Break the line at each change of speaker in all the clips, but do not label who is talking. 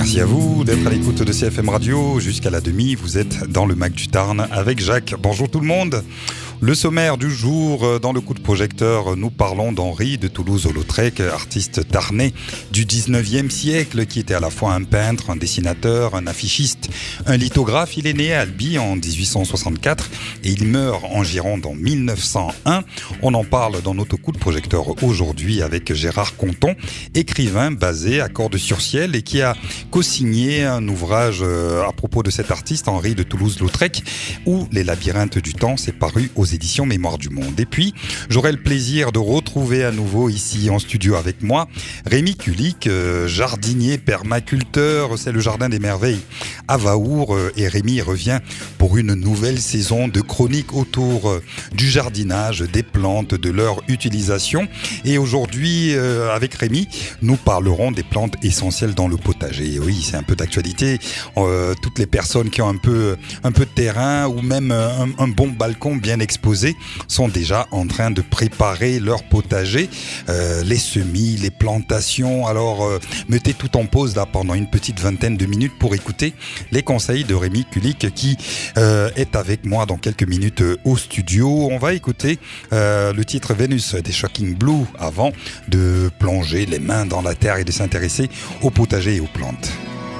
Merci à vous d'être à l'écoute de CFM Radio. Jusqu'à la demi, vous êtes dans le Mac du Tarn avec Jacques. Bonjour tout le monde. Le sommaire du jour, dans le coup de projecteur, nous parlons d'Henri de Toulouse-Lautrec, artiste tarnais du 19e siècle, qui était à la fois un peintre, un dessinateur, un affichiste, un lithographe. Il est né à Albi en 1864 et il meurt en Gironde en 1901. On en parle dans notre coup de projecteur aujourd'hui avec Gérard Conton, écrivain basé à Cordes-sur-Ciel et qui a co-signé un ouvrage à propos de cet artiste, Henri de Toulouse-Lautrec, où Les labyrinthes du temps s'est paru aux éditions Mémoire du Monde. Et puis, j'aurai le plaisir de retrouver à nouveau ici en studio avec moi Rémi Kulik, jardinier, permaculteur, c'est le Jardin des Merveilles à Vaour. Et Rémi revient pour une nouvelle saison de chroniques autour du jardinage, des plantes, de leur utilisation. Et aujourd'hui, avec Rémi, nous parlerons des plantes essentielles dans le potager. Et oui, c'est un peu d'actualité. Toutes les personnes qui ont un peu de terrain ou même un bon balcon bien exposés sont déjà en train de préparer leur potager, les semis, les plantations. Alors mettez tout en pause là pendant une petite vingtaine de minutes pour écouter les conseils de Rémi Kulik qui est avec moi dans quelques minutes au studio. On va écouter le titre Vénus des Shocking Blue avant de plonger les mains dans la terre et de s'intéresser au potager et aux plantes.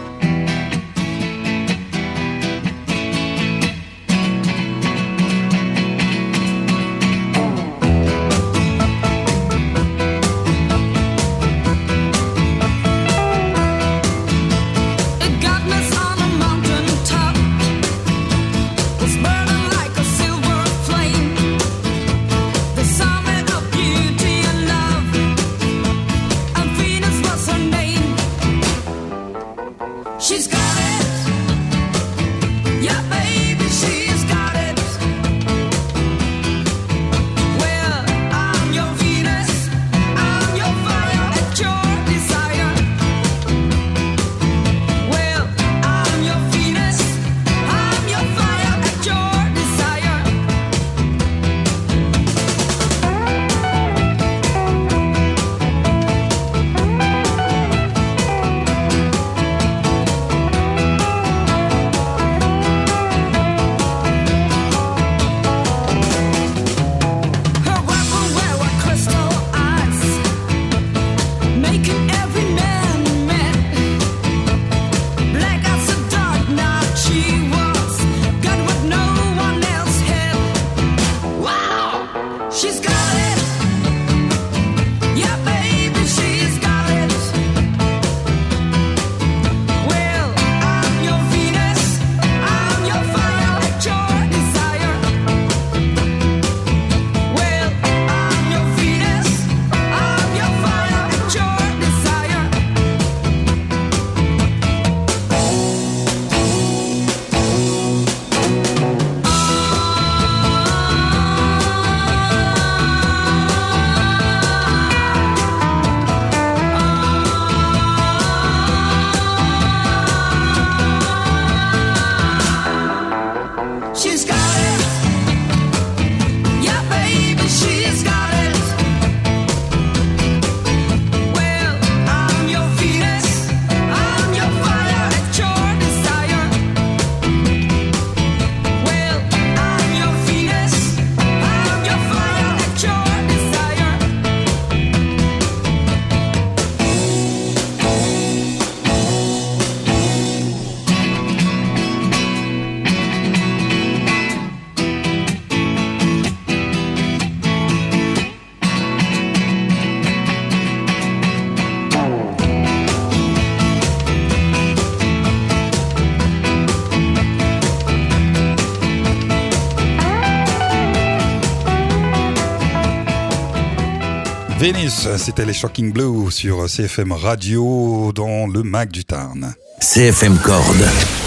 Vénus, c'était les Shocking Blue sur CFM Radio dans le Mac du Tarn.
CFM Cordes.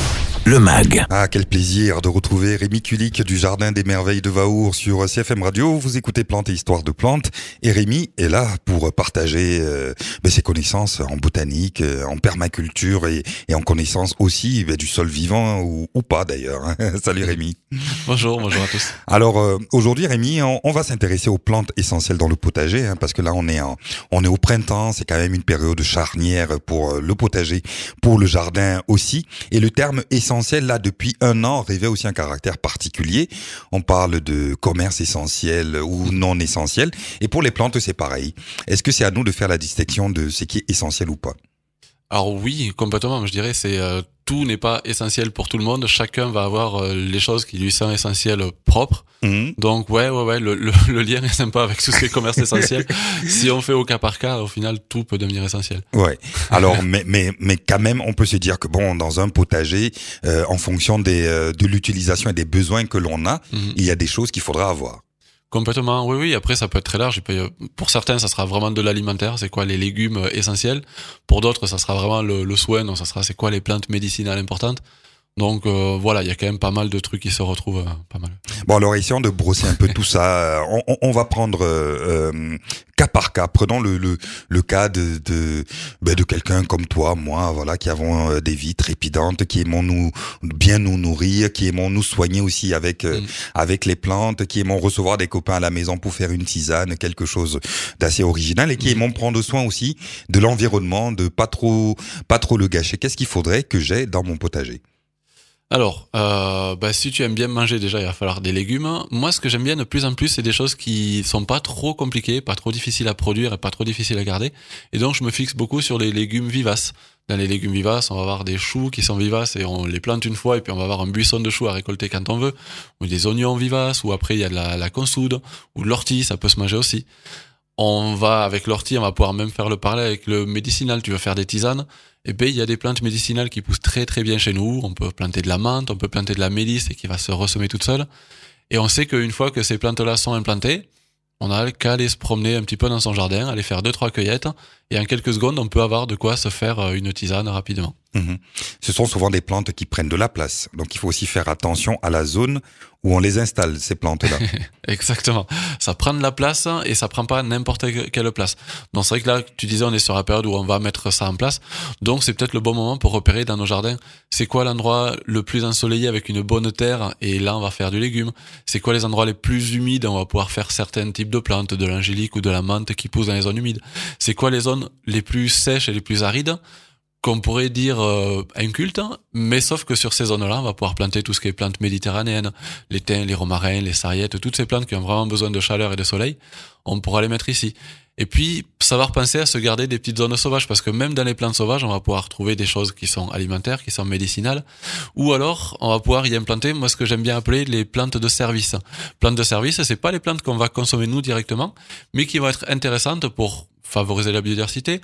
le MAG.
Ah, quel plaisir de retrouver Rémi Kulik du Jardin des Merveilles de Vaour sur CFM Radio. Vous écoutez Plantes et Histoire de Plantes. Et Rémi est là pour partager ses connaissances en botanique, en permaculture et en connaissance aussi du sol vivant ou pas d'ailleurs. Salut Rémi.
Bonjour à tous.
Alors aujourd'hui Rémi, on va s'intéresser aux plantes essentielles dans le potager parce que là on est au printemps, c'est quand même une période charnière pour le potager, pour le jardin aussi. Et le terme essentiel là depuis un an revêt aussi un caractère particulier. On parle de commerce essentiel ou non essentiel. Et pour les plantes c'est pareil. Est-ce que c'est à nous de faire la distinction de ce qui est essentiel ou pas?
Alors oui, complètement. Je dirais tout n'est pas essentiel pour tout le monde. Chacun va avoir les choses qui lui sont essentielles propres. Donc ouais, le lien est sympa avec tout ce qui est commerce essentiel. Si on fait au cas par cas, au final, tout peut devenir essentiel.
Ouais. Alors, mais quand même, on peut se dire que bon, dans un potager, en fonction de l'utilisation et des besoins que l'on a, il y a des choses qu'il faudra avoir.
Complètement, oui. Après, ça peut être très large. Pour certains, ça sera vraiment de l'alimentaire. C'est quoi les légumes essentiels? Pour d'autres, ça sera vraiment le soin. Donc, ça sera c'est quoi les plantes médicinales importantes? Donc voilà, il y a quand même pas mal de trucs qui se retrouvent pas mal.
Bon alors essayons de brosser un peu tout ça. On va prendre cas par cas. Prenons le cas de quelqu'un comme toi, moi, voilà, qui avons des vies trépidantes, qui aimons bien nous nourrir, qui aimons nous soigner aussi avec les plantes, qui aimons recevoir des copains à la maison pour faire une tisane, quelque chose d'assez original et qui aimons prendre soin aussi de l'environnement, de pas trop le gâcher. Qu'est-ce qu'il faudrait que j'ai dans mon potager?
Alors, si tu aimes bien manger, déjà, il va falloir des légumes. Moi, ce que j'aime bien de plus en plus, c'est des choses qui sont pas trop compliquées, pas trop difficiles à produire et pas trop difficiles à garder. Et donc, je me fixe beaucoup sur les légumes vivaces. Dans les légumes vivaces, on va avoir des choux qui sont vivaces et on les plante une fois et puis on va avoir un buisson de choux à récolter quand on veut. Ou des oignons vivaces, ou après, il y a de la consoude, ou de l'ortie, ça peut se manger aussi. Avec l'ortie, on va pouvoir même faire le parallèle avec le médicinal. Tu veux faire des tisanes. Et ben, il y a des plantes médicinales qui poussent très très bien chez nous. On peut planter de la menthe, on peut planter de la mélisse et qui va se ressemer toute seule. Et on sait qu'une fois que ces plantes-là sont implantées, on a qu'à aller se promener un petit peu dans son jardin, aller faire 2-3 cueillettes, et en quelques secondes, on peut avoir de quoi se faire une tisane rapidement.
Ce sont souvent des plantes qui prennent de la place. Donc il faut aussi faire attention à la zone où on les installe, ces plantes-là.
Exactement. Ça prend de la place et ça prend pas n'importe quelle place. Donc c'est vrai que là, tu disais, on est sur la période où on va mettre ça en place. Donc c'est peut-être le bon moment pour repérer dans nos jardins, c'est quoi l'endroit le plus ensoleillé avec une bonne terre, et là on va faire du légume. C'est quoi les endroits les plus humides, on va pouvoir faire certains types de plantes, de l'angélique ou de la menthe qui poussent dans les zones humides. C'est quoi les zones les plus sèches et les plus arides, qu'on pourrait dire inculte, mais sauf que sur ces zones-là, on va pouvoir planter tout ce qui est plantes méditerranéennes, les thym, les romarins, les sarriètes, toutes ces plantes qui ont vraiment besoin de chaleur et de soleil, on pourra les mettre ici. Et puis, savoir penser à se garder des petites zones sauvages, parce que même dans les plantes sauvages, on va pouvoir trouver des choses qui sont alimentaires, qui sont médicinales, ou alors, on va pouvoir y implanter, moi, ce que j'aime bien appeler les plantes de service. Plantes de service, c'est pas les plantes qu'on va consommer nous directement, mais qui vont être intéressantes pour favoriser la biodiversité,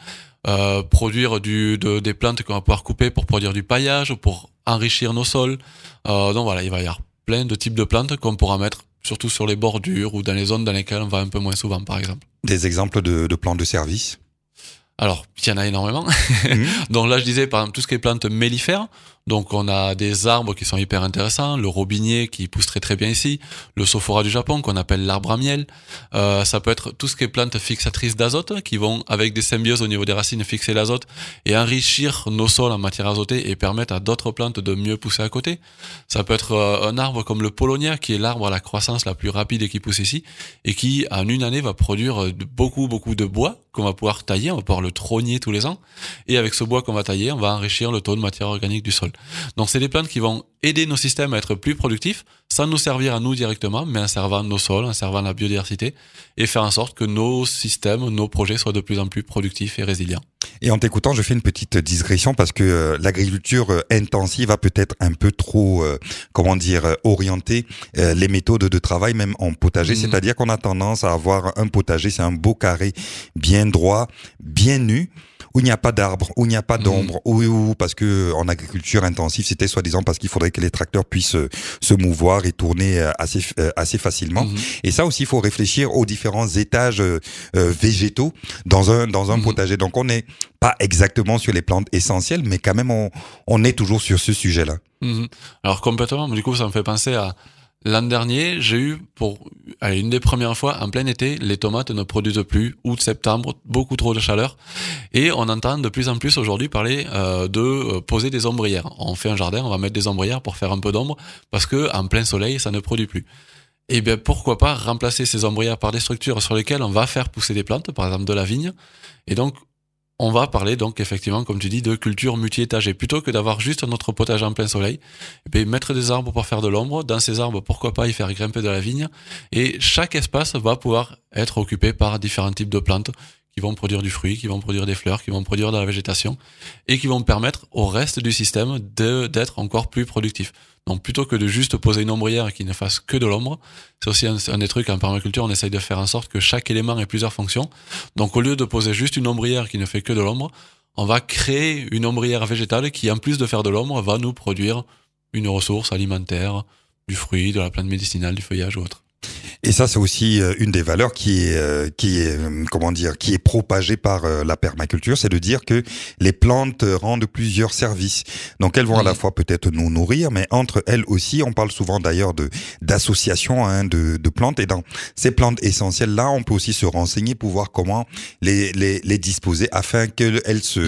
produire des plantes qu'on va pouvoir couper pour produire du paillage, ou pour enrichir nos sols. Donc voilà, il va y avoir plein de types de plantes qu'on pourra mettre surtout sur les bordures ou dans les zones dans lesquelles on va un peu moins souvent, par exemple.
Des exemples de plantes de service?
Alors, il y en a énormément. Donc là, je disais, par exemple, tout ce qui est plantes mellifères. Donc, on a des arbres qui sont hyper intéressants. Le robinier qui pousse très très bien ici. Le sophora du Japon qu'on appelle l'arbre à miel. Ça peut être tout ce qui est plantes fixatrices d'azote qui vont, avec des symbioses au niveau des racines, fixer l'azote et enrichir nos sols en matière azotée et permettre à d'autres plantes de mieux pousser à côté. Ça peut être un arbre comme le polonia qui est l'arbre à la croissance la plus rapide et qui pousse ici et qui, en une année, va produire beaucoup de bois qu'on va pouvoir tailler. On va pouvoir le trogner tous les ans. Et avec ce bois qu'on va tailler, on va enrichir le taux de matière organique du sol. Donc c'est des plantes qui vont aider nos systèmes à être plus productifs sans nous servir à nous directement, mais en servant nos sols, en servant la biodiversité et faire en sorte que nos systèmes, nos projets soient de plus en plus productifs et résilients.
Et en t'écoutant, je fais une petite digression parce que l'agriculture intensive a peut-être un peu trop, orienté les méthodes de travail, même en potager. C'est-à-dire qu'on a tendance à avoir un potager, c'est un beau carré bien droit, bien nu, où il n'y a pas d'arbres, où il n'y a pas d'ombre, où parce que en agriculture intensive, c'était soi-disant parce qu'il faudrait que les tracteurs puissent se mouvoir et tourner assez facilement. Et ça aussi, il faut réfléchir aux différents étages végétaux dans un potager. Donc on est pas exactement sur les plantes essentielles, mais quand même on est toujours sur ce sujet-là.
Alors complètement, du coup ça me fait penser à l'an dernier, j'ai eu une des premières fois, en plein été, les tomates ne produisent plus, août, septembre, beaucoup trop de chaleur, et on entend de plus en plus aujourd'hui parler de poser des ombrières. On fait un jardin, on va mettre des ombrières pour faire un peu d'ombre, parce que en plein soleil, ça ne produit plus. Et bien pourquoi pas remplacer ces ombrières par des structures sur lesquelles on va faire pousser des plantes, par exemple de la vigne, et donc on va parler donc effectivement, comme tu dis, de culture multi-étagée. Plutôt que d'avoir juste notre potager en plein soleil, et bien mettre des arbres pour faire de l'ombre. Dans ces arbres, pourquoi pas y faire grimper de la vigne. Et chaque espace va pouvoir être occupé par différents types de plantes qui vont produire du fruit, qui vont produire des fleurs, qui vont produire de la végétation et qui vont permettre au reste du système d'être encore plus productif. Donc plutôt que de juste poser une ombrière qui ne fasse que de l'ombre, c'est aussi un des trucs en permaculture, on essaye de faire en sorte que chaque élément ait plusieurs fonctions. Donc au lieu de poser juste une ombrière qui ne fait que de l'ombre, on va créer une ombrière végétale qui, en plus de faire de l'ombre, va nous produire une ressource alimentaire, du fruit, de la plante médicinale, du feuillage ou autre.
Et ça, c'est aussi une des valeurs qui est propagée par la permaculture, c'est de dire que les plantes rendent plusieurs services. Donc elles vont à la fois peut-être nous nourrir, mais entre elles aussi, on parle souvent d'ailleurs d'associations de plantes. Et dans ces plantes essentielles là, on peut aussi se renseigner pour voir comment les disposer afin qu'elles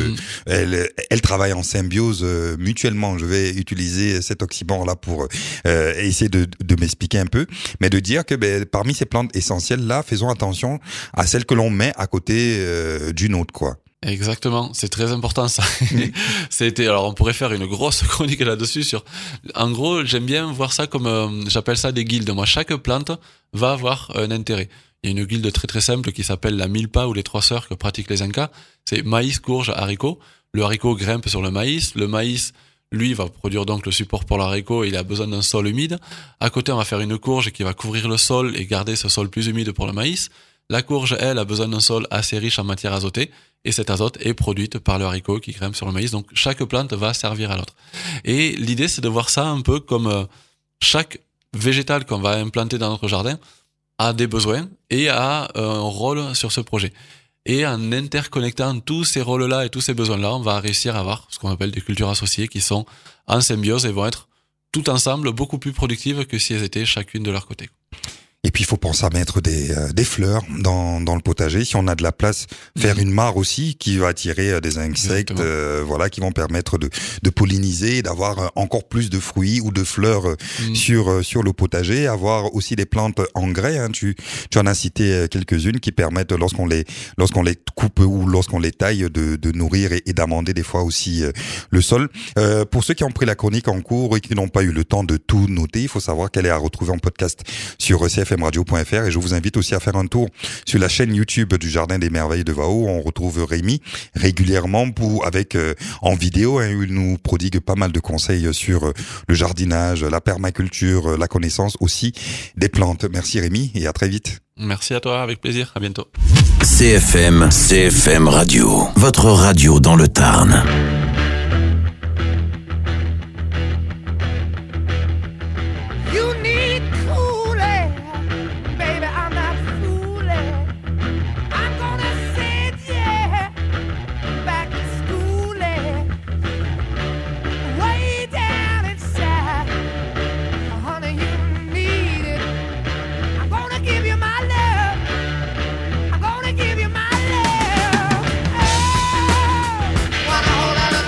elles travaillent en symbiose mutuellement. Je vais utiliser cet oxymore là pour essayer de m'expliquer un peu, mais de dire que parmi ces plantes essentielles là, faisons attention à celles que l'on met à côté d'une autre, quoi.
Exactement, c'est très important ça. Alors on pourrait faire une grosse chronique là-dessus en gros, j'aime bien voir ça comme j'appelle ça des guildes. Moi, chaque plante va avoir un intérêt. Il y a une guilde très très simple qui s'appelle la Milpa ou les trois sœurs que pratiquent les Incas. C'est maïs, courge, haricot. Le haricot grimpe sur le maïs. Le maïs, lui, va produire donc le support pour l'haricot et il a besoin d'un sol humide. À côté, on va faire une courge qui va couvrir le sol et garder ce sol plus humide pour le maïs. La courge, elle, a besoin d'un sol assez riche en matière azotée et cette azote est produite par le haricot qui grimpe sur le maïs. Donc, chaque plante va servir à l'autre. Et l'idée, c'est de voir ça un peu comme chaque végétal qu'on va implanter dans notre jardin a des besoins et a un rôle sur ce projet. Et en interconnectant tous ces rôles-là et tous ces besoins-là, on va réussir à avoir ce qu'on appelle des cultures associées qui sont en symbiose et vont être tout ensemble beaucoup plus productives que si elles étaient chacune de leur côté.
Et puis il faut penser à mettre des fleurs dans le potager. Si on a de la place, faire une mare aussi qui va attirer des insectes, qui vont permettre de polliniser, d'avoir encore plus de fruits ou de fleurs sur le potager. Avoir aussi des plantes en grès. Hein. Tu en as cité quelques-unes qui permettent lorsqu'on les coupe ou lorsqu'on les taille de nourrir et d'amender des fois aussi le sol. Pour ceux qui ont pris la chronique en cours et qui n'ont pas eu le temps de tout noter, il faut savoir qu'elle est à retrouver en podcast sur cfmradio.fr et je vous invite aussi à faire un tour sur la chaîne YouTube du Jardin des Merveilles de Wao. On retrouve Rémi régulièrement en vidéo, hein, où il nous prodigue pas mal de conseils sur le jardinage, la permaculture, la connaissance aussi des plantes. Merci Rémi et à très vite.
Merci à toi, avec plaisir, à bientôt.
CFM Radio, votre radio dans le Tarn.
Wanna hold on.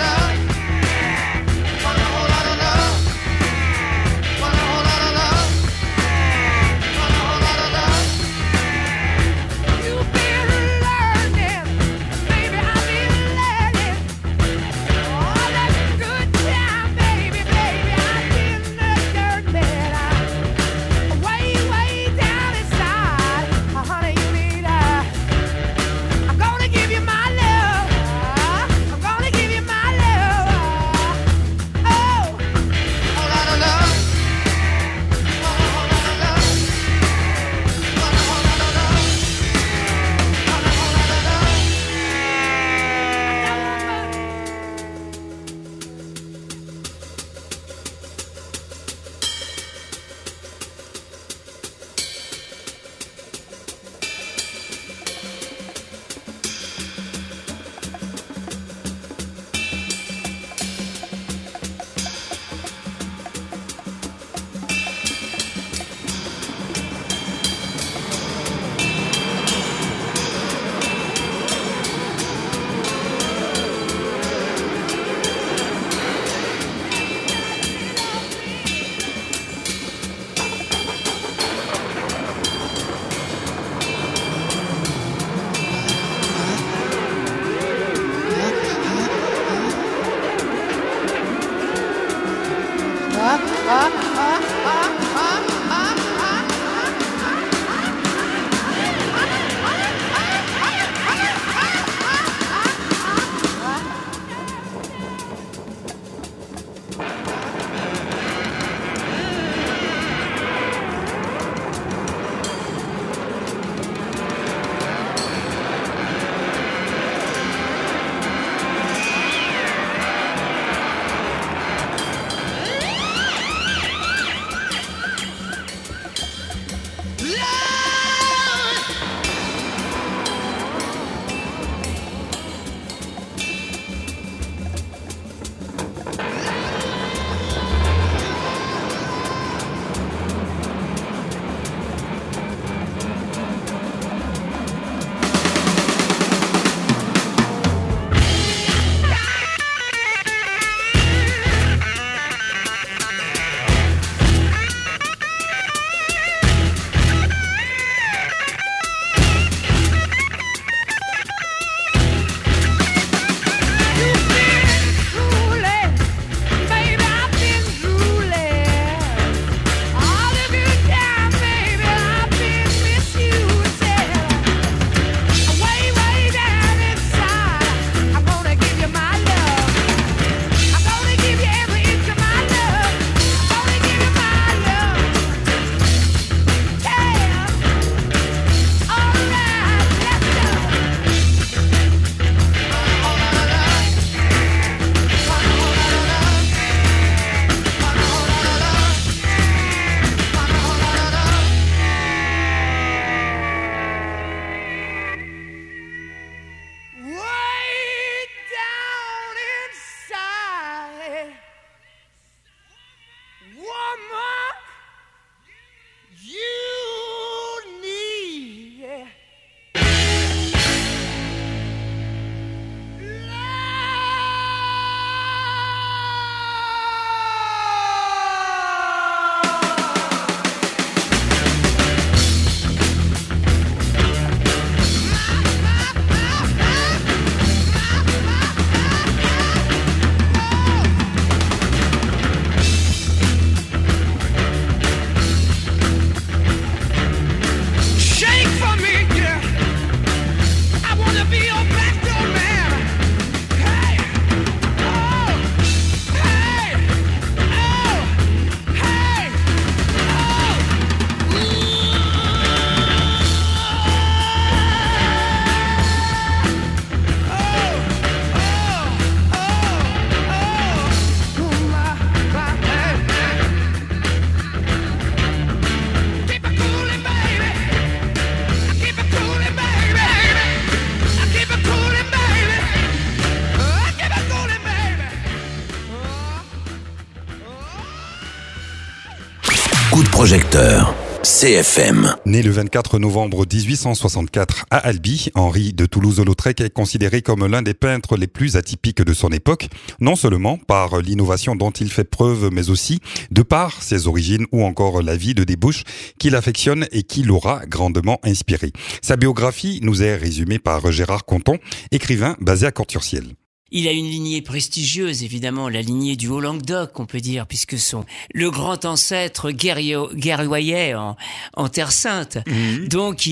projecteur. CFM.
Né le 24 novembre 1864 à Albi, Henri de Toulouse-Lautrec est considéré comme l'un des peintres les plus atypiques de son époque, non seulement par l'innovation dont il fait preuve, mais aussi de par ses origines ou encore la vie de débauche qu'il affectionne et qui l'aura grandement inspiré. Sa biographie nous est résumée par Gérard Conton, écrivain basé à Corte-sur-Ciel.
Il a une lignée prestigieuse, évidemment, la lignée du Haut-Languedoc, on peut dire, puisque le grand ancêtre guerroyait en Terre Sainte. Mmh. Donc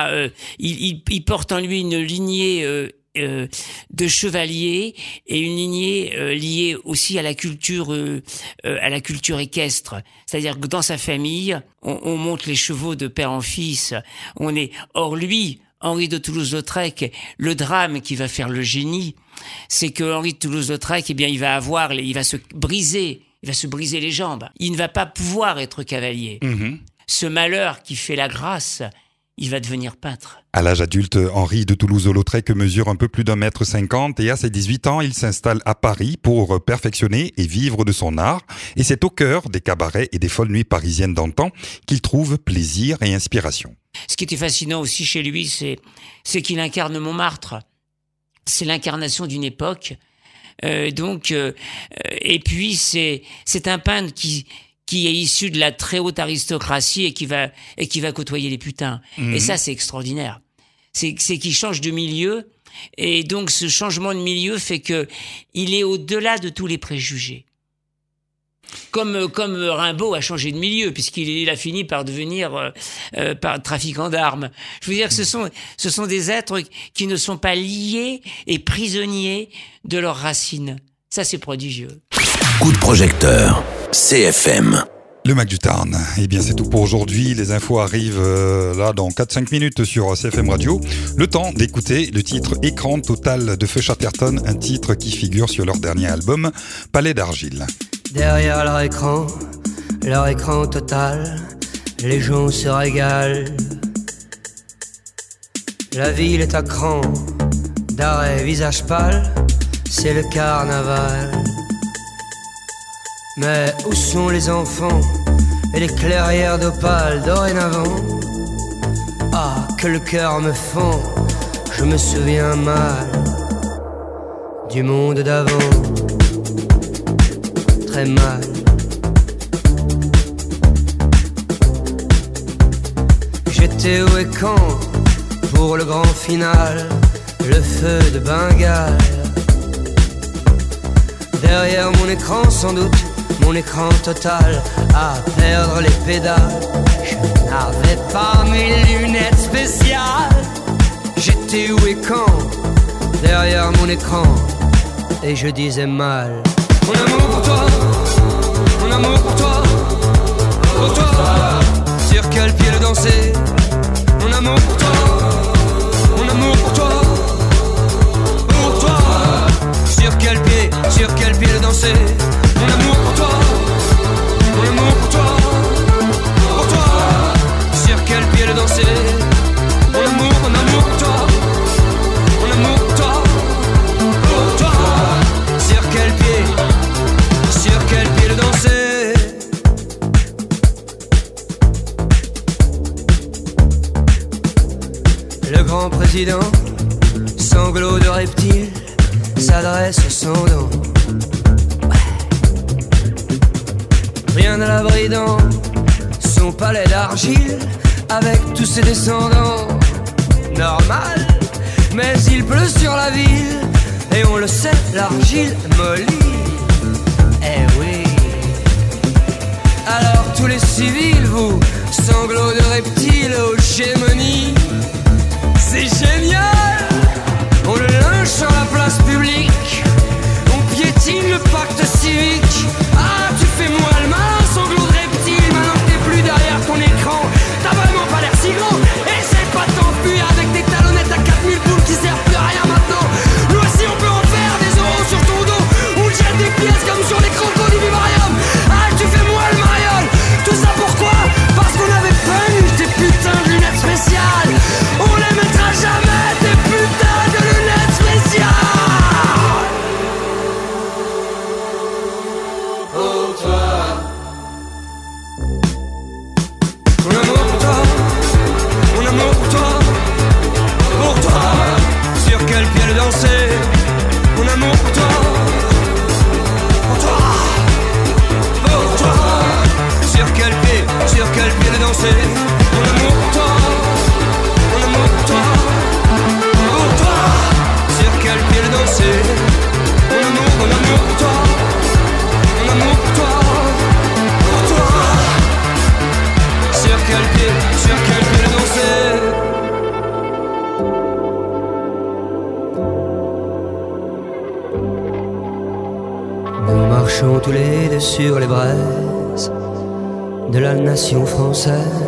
il porte en lui une lignée de chevaliers et une lignée liée aussi à la culture équestre. C'est-à-dire que dans sa famille, on monte les chevaux de père en fils. Or lui, Henri de Toulouse-Lautrec, le drame qui va faire le génie, c'est que Henri de Toulouse-Lautrec, il va se briser les jambes. Il ne va pas pouvoir être cavalier. Mmh. Ce malheur qui fait la grâce, il va devenir peintre.
À l'âge adulte, Henri de Toulouse-Lautrec mesure un peu plus d'1,50 m et à ses 18 ans, il s'installe à Paris pour perfectionner et vivre de son art. Et c'est au cœur des cabarets et des folles nuits parisiennes d'antan qu'il trouve plaisir et inspiration.
Ce qui était fascinant aussi chez lui, c'est qu'il incarne Montmartre. C'est l'incarnation d'une époque. Et puis c'est un peintre qui est issu de la très haute aristocratie et qui va côtoyer les putains. Mmh. Et ça, c'est extraordinaire. C'est qu'il change de milieu. Et donc, ce changement de milieu fait que il est au-delà de tous les préjugés. Comme Rimbaud a changé de milieu, puisqu'il a fini par devenir trafiquant d'armes. Je veux dire que ce sont des êtres qui ne sont pas liés et prisonniers de leurs racines. Ça, c'est prodigieux.
Coup de projecteur. CFM.
Le Mac du Tarn. Eh bien, c'est tout pour aujourd'hui. Les infos arrivent là dans 4-5 minutes sur CFM Radio. Le temps d'écouter le titre Écran total de Feu Chatterton, un titre qui figure sur leur dernier album, Palais d'argile.
Derrière leur écran total, les gens se régalent. La ville est à cran, d'arrêt visage pâle, c'est le carnaval. Mais où sont les enfants et les clairières d'opale dorénavant? Ah, que le cœur me fend, je me souviens mal du monde d'avant. Très mal. J'étais où et quand pour le grand final, le feu de Bengale. Derrière mon écran sans doute, mon écran total, à perdre les pédales. Je n'avais pas mes lunettes spéciales. J'étais où et quand derrière mon écran, et je disais mal. Mon amour pour toi, mon amour pour toi, sur quel pied le danser? Mon amour pour toi, mon amour pour toi, sur quel pied le danser? Mon amour pour toi, mon amour pour toi, sur quel pied le danser? Mon amour pour toi, mon amour pour toi, sur quel pied le danser? Le grand président, sanglot de reptile, s'adresse aux sans-dents. Rien à l'abri dans son palais d'argile, avec tous ses descendants. Normal, mais il pleut sur la ville, et on le sait, l'argile mollit. Eh oui. Alors tous les civils, vous, sanglots de reptiles aux gémonies, c'est génial. On le lynche sur la place publique, on piétine le pacte civique. Ah, tu fais moi le malin, sanglot de reptile. Maintenant que t'es plus derrière ton écran, t'as vraiment pas l'air si grand. Essaye pas de t'enfuir avec des talonnettes à 4000 boules qui servent plus à rien maintenant. Nous aussi on peut en faire des euros sur ton dos, ou jette des pièces comme sur les crocos du vivarium. Ah, tu fais moi le mariole. Tout ça pourquoi? Parce qu'on avait pas eu des putains de lunettes spéciales. marchons tous les deux sur les braises de la nation française.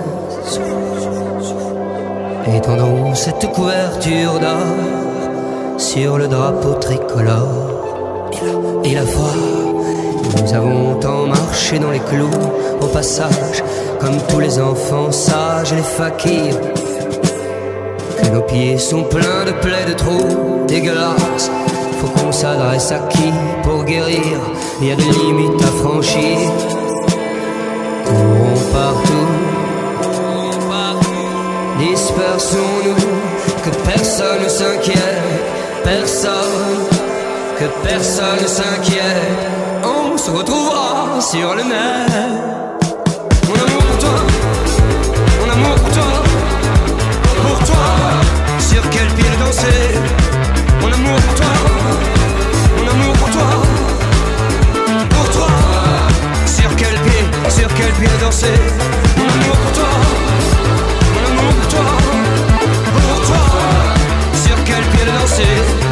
Étendons cette couverture d'or sur le drapeau tricolore. Il a froid, nous avons tant marché dans les clous, au passage, comme tous les enfants sages et les fakirs, que nos pieds sont pleins de plaies, de trous dégueulasses. Faut qu'on s'adresse à qui pour guérir? Il y a des limites à franchir. Courons partout, dispersons-nous, que personne ne s'inquiète, que personne ne s'inquiète. On se retrouvera sur le net. Mon amour pour toi, mon amour pour toi, sur quel pied danser? Mon amour pour toi, mon amour pour toi, sur quel pied danser? Mon amour pour toi, mon amour pour toi, sur quel pied danser?